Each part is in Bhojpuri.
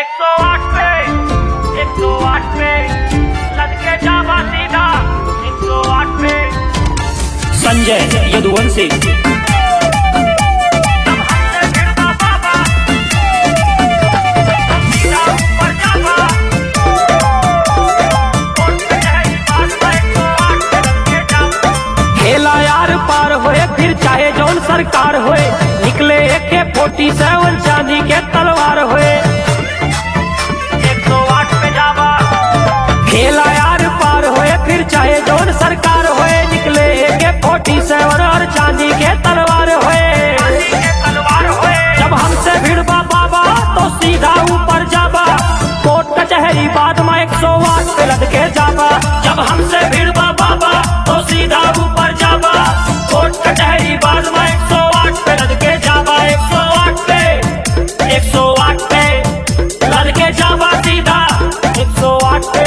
108 पे 108 पे लड़के जावा सीधा 108 पे संजय यदुवंशी फिर चाहे जौन सरकार होए निकले AK-47 चांदी के तलवार होए 108 पे जावा खेला यार पार होए फिर चाहे जौन सरकार होए निकले AK-47 और चांदी के तलवार होए जब हमसे भिड़बा बाबा तो सीधा ऊपर जाबा कोर्ट कचहरी बाद में 108 पे लद के जाबा जब हमसे भिड़बा बाबा तो सीधा ऊपर जाबा कोर्ट कचहरी बाद में 108 पे लद के जाबा 108 पे लद के जाबा सीधा 108 पे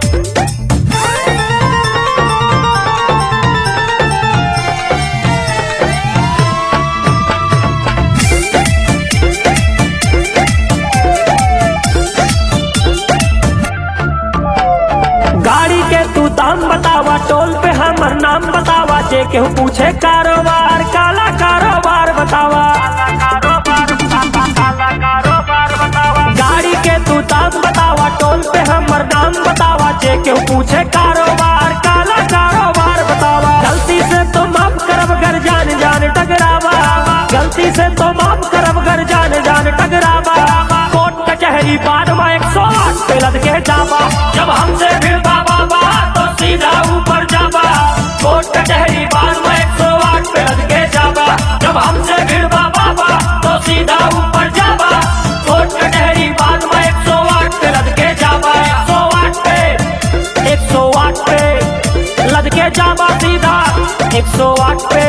गाड़ी के तू दाम बतावा टोल पे हमर नाम बतावा जे केहू पूछे कारोबार काला कारोबार बतावा गाड़ी के तू दाम बतावा टोल पे हमर नाम बतावा जे केहू पूछे कारोबार काला कारोबार बतावा गलती से तो माफ करब घर जान जान टकरावा गलती से तो माफ करब घर जान जान टकरावा कोर्ट कचहरी बाद में 108 पे लद के जावा जब हमसे भिड़बा बाबा तो सीधा ऊपर जाबा कोर्ट कचहरी बाद में 108 पे लद के जाबा जब हमसे भिड़बा बाबा तो सीधा ऊपर जाबा कोर्ट कचहरी बाद में 108 पे लद के जाबा 108 पे लद के जाबा सीधा 108 पे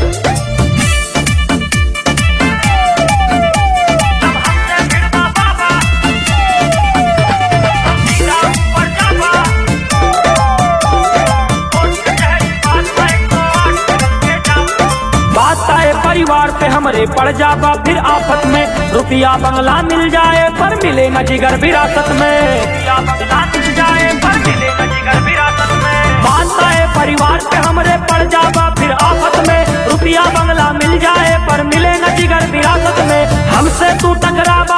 परिवार पे हमरे पड़ जाबा फिर आफत में रुपया बंगला मिल जाए पर मिले न जिगर विरासत में बात आए परिवार पे हमरे पड़ जाबा फिर आफत में रुपया बंगला मिल जाए पर मिले न जिगर विरासत में हमसे तू टकराबा